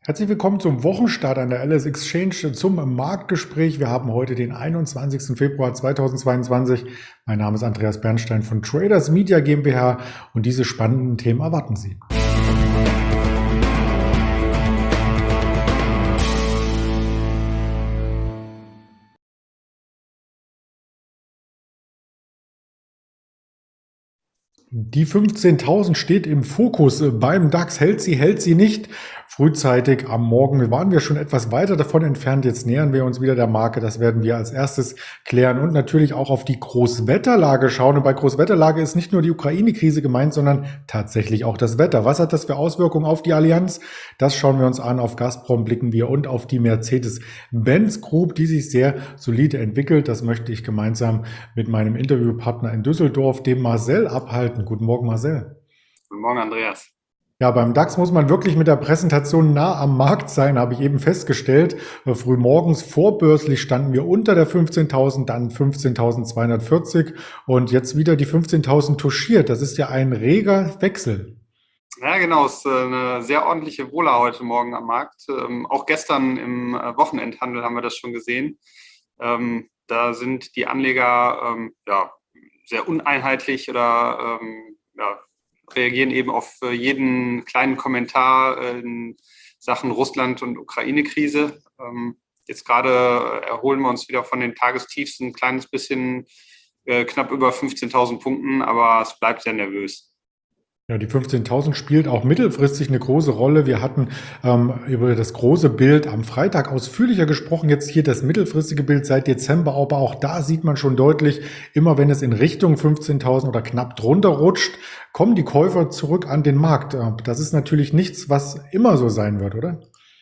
Herzlich willkommen zum Wochenstart an der LS Exchange zum Marktgespräch. Wir haben heute den 21. Februar 2022. Mein Name ist Andreas Bernstein von Traders Media GmbH und diese spannenden Themen erwarten Sie. Die 15.000 steht im Fokus beim DAX. Hält sie nicht. Frühzeitig am Morgen waren wir schon etwas weiter davon entfernt. Jetzt nähern wir uns wieder der Marke. Das werden wir als erstes klären und natürlich auch auf die Großwetterlage schauen. Und bei Großwetterlage ist nicht nur die Ukraine-Krise gemeint, sondern tatsächlich auch das Wetter. Was hat das für Auswirkungen auf die Allianz? Das schauen wir uns an. Auf Gazprom blicken wir und auf die Mercedes-Benz Group, die sich sehr solide entwickelt. Das möchte ich gemeinsam mit meinem Interviewpartner in Düsseldorf, dem Marcel, abhalten. Guten Morgen, Marcel. Guten Morgen, Andreas. Ja, beim DAX muss man wirklich mit der Präsentation nah am Markt sein, habe ich eben festgestellt. Frühmorgens vorbörslich standen wir unter der 15.000, dann 15.240 und jetzt wieder die 15.000 touchiert. Das ist ja ein reger Wechsel. Ja, genau, es ist eine sehr ordentliche Wohler heute Morgen am Markt. Auch gestern im Wochenendhandel haben wir das schon gesehen. Da sind die Anleger ja, sehr uneinheitlich oder ja, reagieren eben auf jeden kleinen Kommentar in Sachen Russland- und Ukraine-Krise. Jetzt gerade erholen wir uns wieder von den Tagestiefs ein kleines bisschen, knapp über 15.000 Punkten, aber es bleibt sehr nervös. Ja, die 15.000 spielt auch mittelfristig eine große Rolle. Wir hatten über das große Bild am Freitag ausführlicher gesprochen. Jetzt hier das mittelfristige Bild seit Dezember, aber auch da sieht man schon deutlich, immer wenn es in Richtung 15.000 oder knapp drunter rutscht, kommen die Käufer zurück an den Markt. Das ist natürlich nichts, was immer so sein wird, oder?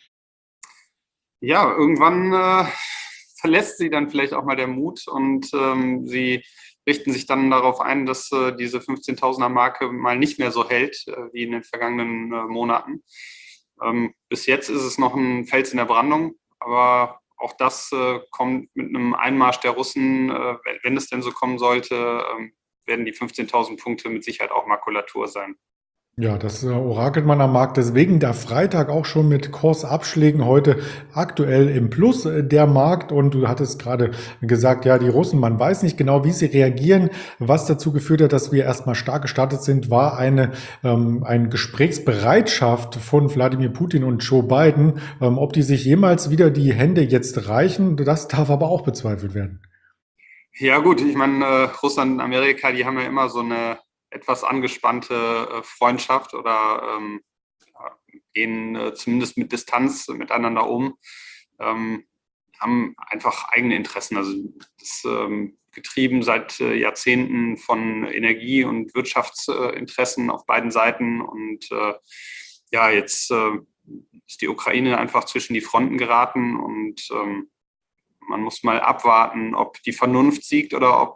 Ja, irgendwann verlässt sie dann vielleicht auch mal der Mut und sie richten sich dann darauf ein, dass diese 15.000er Marke mal nicht mehr so hält wie in den vergangenen Monaten. Bis jetzt ist es noch ein Fels in der Brandung, aber auch das kommt mit einem Einmarsch der Russen, wenn es denn so kommen sollte, werden die 15.000 Punkte mit Sicherheit auch Makulatur sein. Ja, das orakelt man am Markt. Deswegen der Freitag auch schon mit Kursabschlägen heute aktuell im Plus der Markt. Und du hattest gerade gesagt, ja, die Russen, man weiß nicht genau, wie sie reagieren. Was dazu geführt hat, dass wir erstmal stark gestartet sind, war eine Gesprächsbereitschaft von Wladimir Putin und Joe Biden. Ob die sich jemals wieder die Hände jetzt reichen, das darf aber auch bezweifelt werden. Ja gut, ich meine, Russland und Amerika, die haben ja immer so eine etwas angespannte Freundschaft oder ja, gehen zumindest mit Distanz miteinander um, haben einfach eigene Interessen. Also das getrieben seit Jahrzehnten von Energie- und Wirtschaftsinteressen auf beiden Seiten. Und ja, jetzt ist die Ukraine einfach zwischen die Fronten geraten und man muss mal abwarten, ob die Vernunft siegt oder ob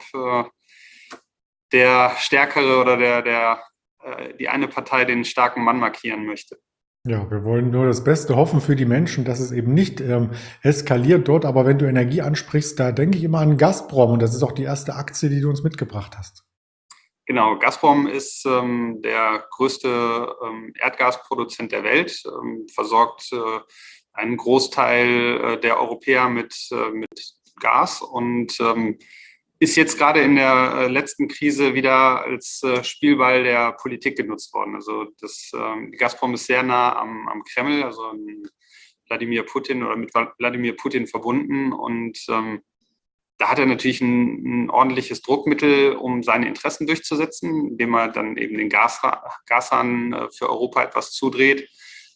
der Stärkere oder die eine Partei den starken Mann markieren möchte. Ja, wir wollen nur das Beste hoffen für die Menschen, dass es eben nicht eskaliert dort. Aber wenn du Energie ansprichst, da denke ich immer an Gazprom und das ist auch die erste Aktie, die du uns mitgebracht hast. Genau, Gazprom ist der größte Erdgasproduzent der Welt, versorgt einen Großteil der Europäer mit Gas und ist jetzt gerade in der letzten Krise wieder als Spielball der Politik genutzt worden. Also Gazprom ist sehr nah am Kreml, also an Wladimir Putin oder mit Wladimir Putin verbunden und da hat er natürlich ein ordentliches Druckmittel, um seine Interessen durchzusetzen, indem er dann eben den Gashahn für Europa etwas zudreht.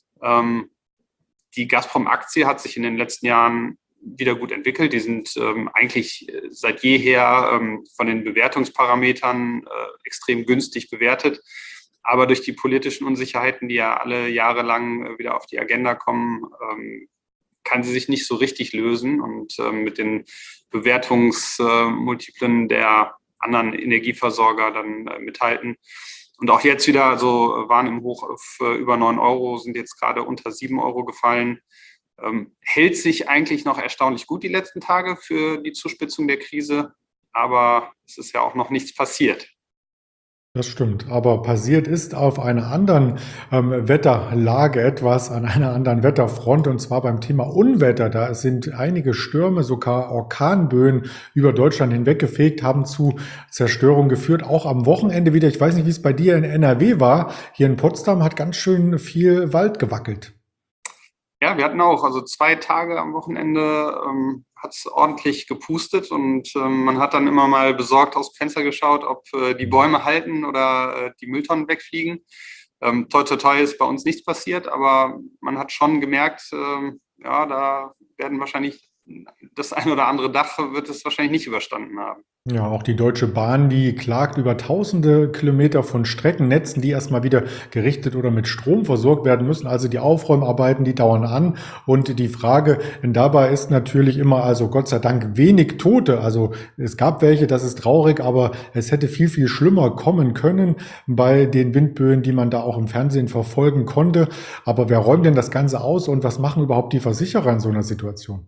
Die Gazprom-Aktie hat sich in den letzten Jahren wieder gut entwickelt. Die sind eigentlich seit jeher von den Bewertungsparametern extrem günstig bewertet. Aber durch die politischen Unsicherheiten, die ja alle Jahre lang wieder auf die Agenda kommen, kann sie sich nicht so richtig lösen und mit den Bewertungsmultiplen der anderen Energieversorger dann mithalten. Und auch jetzt wieder, also waren im Hoch auf über 9 Euro, sind jetzt gerade unter 7 Euro gefallen. Hält sich eigentlich noch erstaunlich gut die letzten Tage für die Zuspitzung der Krise, aber es ist ja auch noch nichts passiert. Das stimmt, aber passiert ist auf einer anderen Wetterlage etwas, an einer anderen Wetterfront, und zwar beim Thema Unwetter. Da sind einige Stürme, sogar Orkanböen über Deutschland hinweggefegt, haben zu Zerstörung geführt. Auch am Wochenende wieder. Ich weiß nicht, wie es bei dir in NRW war. Hier in Potsdam hat ganz schön viel Wald gewackelt. Ja, wir hatten auch, also 2 Tage am Wochenende hat es ordentlich gepustet und man hat dann immer mal besorgt aus dem Fenster geschaut, ob die Bäume halten oder die Mülltonnen wegfliegen. Toi, toi, toi ist bei uns nichts passiert, aber man hat schon gemerkt, ja, da werden wahrscheinlich das ein oder andere Dach wird es wahrscheinlich nicht überstanden haben. Ja, auch die Deutsche Bahn, die klagt über tausende Kilometer von Streckennetzen, die erstmal wieder gerichtet oder mit Strom versorgt werden müssen. Also die Aufräumarbeiten, die dauern an. Und die Frage dabei ist natürlich immer, also Gott sei Dank wenig Tote. Also es gab welche, das ist traurig, aber es hätte viel, viel schlimmer kommen können bei den Windböen, die man da auch im Fernsehen verfolgen konnte. Aber wer räumt denn das Ganze aus und was machen überhaupt die Versicherer in so einer Situation?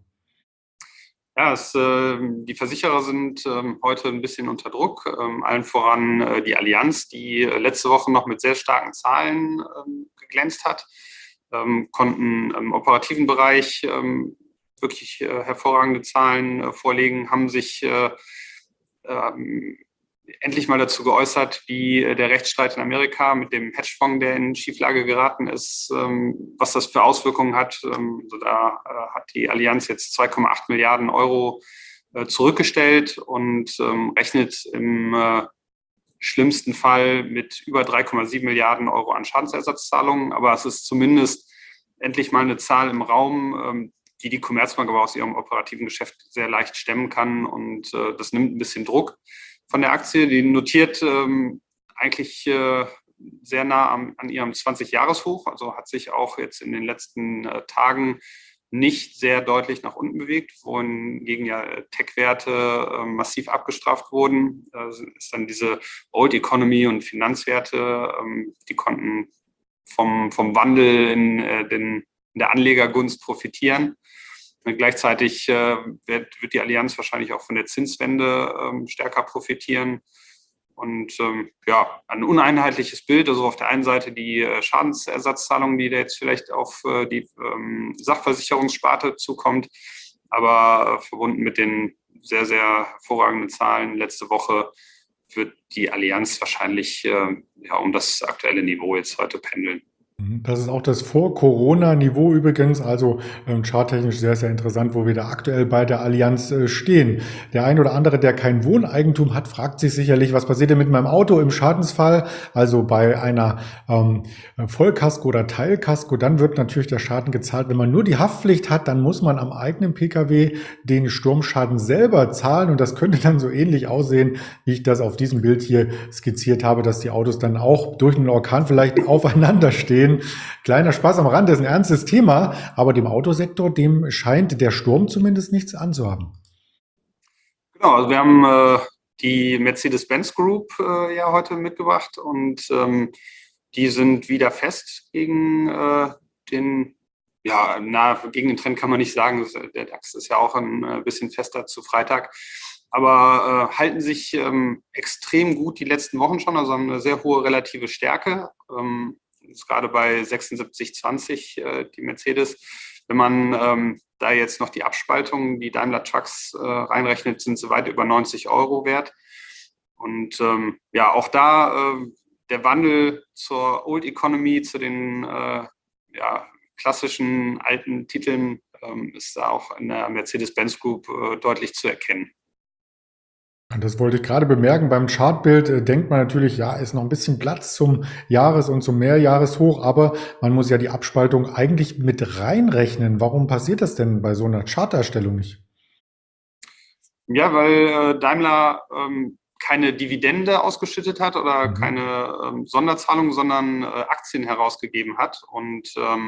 Ja, die Versicherer sind heute ein bisschen unter Druck, allen voran die Allianz, die letzte Woche noch mit sehr starken Zahlen geglänzt hat, konnten im operativen Bereich wirklich hervorragende Zahlen vorlegen, haben sich ähm, endlich mal dazu geäußert, wie der Rechtsstreit in Amerika mit dem Hedgefonds, der in Schieflage geraten ist, was das für Auswirkungen hat. Also da hat die Allianz jetzt 2,8 Milliarden Euro zurückgestellt und rechnet im schlimmsten Fall mit über 3,7 Milliarden Euro an Schadensersatzzahlungen. Aber es ist zumindest endlich mal eine Zahl im Raum, die die Commerzbank aber aus ihrem operativen Geschäft sehr leicht stemmen kann. Und das nimmt ein bisschen Druck von der Aktie. Die notiert eigentlich sehr nah an ihrem 20-Jahres-Hoch, also hat sich auch jetzt in den letzten Tagen nicht sehr deutlich nach unten bewegt, wohingegen ja Tech-Werte massiv abgestraft wurden. Ist dann diese Old Economy und Finanzwerte, die konnten vom Wandel in der Anlegergunst profitieren. Gleichzeitig wird die Allianz wahrscheinlich auch von der Zinswende stärker profitieren. Und ja, ein uneinheitliches Bild, also auf der einen Seite die Schadensersatzzahlungen, die da jetzt vielleicht auf die Sachversicherungssparte zukommt, aber verbunden mit den sehr, sehr hervorragenden Zahlen letzte Woche wird die Allianz wahrscheinlich ja, um das aktuelle Niveau jetzt heute pendeln. Das ist auch das Vor-Corona-Niveau übrigens, also charttechnisch sehr, sehr interessant, wo wir da aktuell bei der Allianz stehen. Der ein oder andere, der kein Wohneigentum hat, fragt sich sicherlich, was passiert denn mit meinem Auto im Schadensfall? Also bei einer Vollkasko oder Teilkasko, dann wird natürlich der Schaden gezahlt. Wenn man nur die Haftpflicht hat, dann muss man am eigenen Pkw den Sturmschaden selber zahlen, und das könnte dann so ähnlich aussehen, wie ich das auf diesem Bild hier skizziert habe, dass die Autos dann auch durch einen Orkan vielleicht aufeinander stehen. Kleiner Spaß am Rande, ist ein ernstes Thema, aber dem Autosektor, dem scheint der Sturm zumindest nichts anzuhaben. Genau, also wir haben die Mercedes-Benz Group ja heute mitgebracht und die sind wieder fest gegen den, ja, gegen den Trend kann man nicht sagen. Der DAX ist ja auch ein bisschen fester zu Freitag, aber halten sich extrem gut die letzten Wochen schon, also haben eine sehr hohe relative Stärke. Ist gerade bei 76,20 die Mercedes. Wenn man da jetzt noch die Abspaltung, die Daimler Trucks reinrechnet, sind sie weit über 90 Euro wert. Und ja, auch da der Wandel zur Old Economy, zu den ja, klassischen alten Titeln, ist da auch in der Mercedes-Benz Group deutlich zu erkennen. Und das wollte ich gerade bemerken. Beim Chartbild denkt man natürlich, ja, ist noch ein bisschen Platz zum Jahres- und zum Mehrjahreshoch, aber man muss ja die Abspaltung eigentlich mit reinrechnen. Warum passiert das denn bei so einer Charterstellung nicht? Ja, weil Daimler keine Dividende ausgeschüttet hat oder Mhm. keine Sonderzahlung, sondern Aktien herausgegeben hat. Und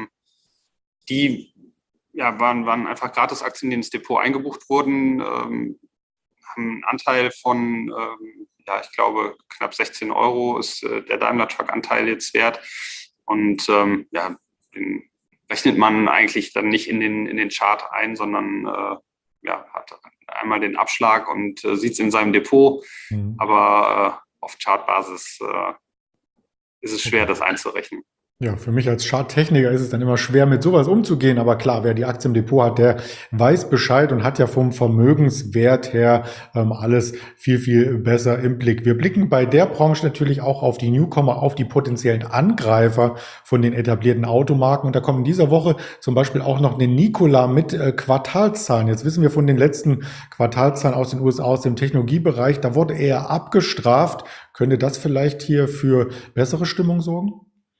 die ja, waren einfach Gratisaktien, die ins Depot eingebucht wurden, haben einen Anteil von, ja, ich glaube, knapp 16 Euro ist der Daimler Truck-Anteil jetzt wert. Und ja, den rechnet man eigentlich dann nicht in den Chart ein, sondern ja, hat einmal den Abschlag und sieht es in seinem Depot. Mhm. Aber auf Chartbasis ist es schwer, das einzurechnen. Ja, für mich als Charttechniker ist es dann immer schwer, mit sowas umzugehen. Aber klar, wer die Aktie im Depot hat, der weiß Bescheid und hat ja vom Vermögenswert her alles viel, viel besser im Blick. Wir blicken bei der Branche natürlich auch auf die Newcomer, auf die potenziellen Angreifer von den etablierten Automarken. Und da kommt in dieser Woche zum Beispiel auch noch eine Nikola mit Quartalszahlen. Jetzt wissen wir von den letzten Quartalszahlen aus den USA, aus dem Technologiebereich, da wurde er abgestraft. Könnte das vielleicht hier für bessere Stimmung sorgen?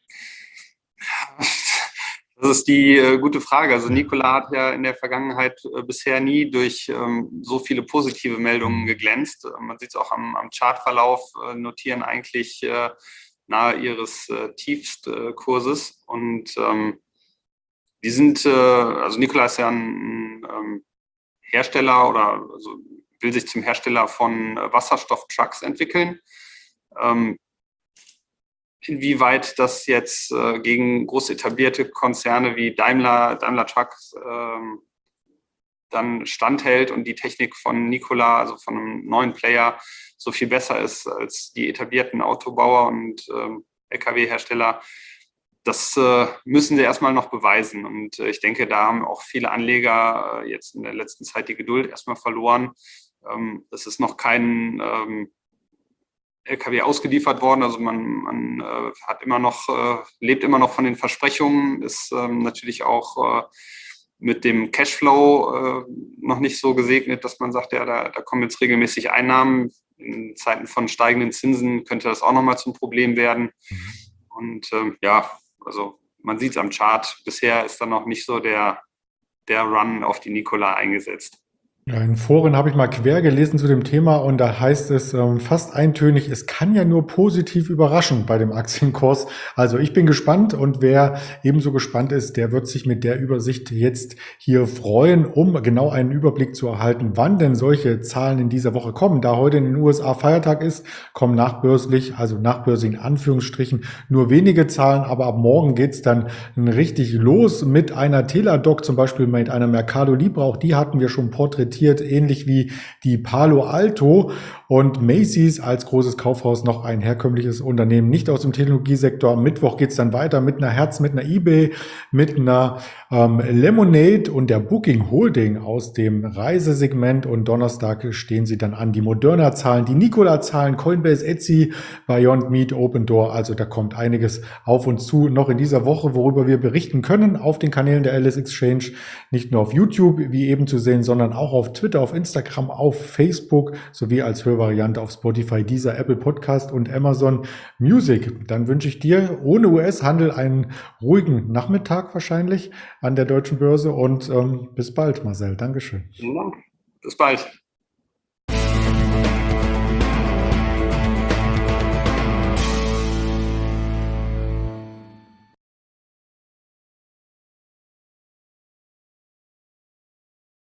Das ist die gute Frage. Also Nikola hat ja in der Vergangenheit bisher nie durch so viele positive Meldungen geglänzt. Man sieht es auch am Chartverlauf, notieren eigentlich nahe ihres Tiefstkurses. Und die sind, also Nikola ist ja ein Hersteller oder also will sich zum Hersteller von Wasserstofftrucks entwickeln. Inwieweit das jetzt gegen groß etablierte Konzerne wie Daimler Trucks dann standhält und die Technik von Nikola, also von einem neuen Player, so viel besser ist als die etablierten Autobauer und Lkw-Hersteller, das müssen sie erstmal noch beweisen. Und ich denke, da haben auch viele Anleger jetzt in der letzten Zeit die Geduld erstmal verloren. Das ist noch kein LKW ausgeliefert worden, also man hat immer noch, lebt immer noch von den Versprechungen, ist natürlich auch mit dem Cashflow noch nicht so gesegnet, dass man sagt, ja, da kommen jetzt regelmäßig Einnahmen. In Zeiten von steigenden Zinsen könnte das auch nochmal zum Problem werden. Und ja, also man sieht es am Chart, bisher ist da noch nicht so der Run auf die Nikola eingesetzt. Ja, in Foren habe ich mal quer gelesen zu dem Thema und da heißt es fast eintönig, es kann ja nur positiv überraschen bei dem Aktienkurs. Also ich bin gespannt und wer ebenso gespannt ist, der wird sich mit der Übersicht jetzt hier freuen, um genau einen Überblick zu erhalten, wann denn solche Zahlen in dieser Woche kommen. Da heute in den USA Feiertag ist, kommen nachbörslich, also nachbörslich in Anführungsstrichen, nur wenige Zahlen, aber ab morgen geht's dann richtig los mit einer Teladoc, zum Beispiel mit einer Mercado Libre, auch die hatten wir schon porträtiert, ähnlich wie die Palo Alto, und Macy's als großes Kaufhaus, noch ein herkömmliches Unternehmen, nicht aus dem Technologiesektor. Am Mittwoch geht es dann weiter mit einer Hertz, mit einer eBay, mit einer Lemonade und der Booking Holding aus dem Reisesegment, und Donnerstag stehen sie dann an. Die Moderna-Zahlen, die Nikola-Zahlen, Coinbase, Etsy, Beyond Meat, Open Door, also da kommt einiges auf uns zu noch in dieser Woche, worüber wir berichten können auf den Kanälen der LS Exchange, nicht nur auf YouTube, wie eben zu sehen, sondern auch auf Twitter, auf Instagram, auf Facebook, sowie als Hörvariante auf Spotify, Deezer, Apple Podcast und Amazon Music. Dann wünsche ich dir ohne US-Handel einen ruhigen Nachmittag wahrscheinlich an der Deutschen Börse und bis bald, Marcel. Dankeschön. Vielen Dank. Bis bald.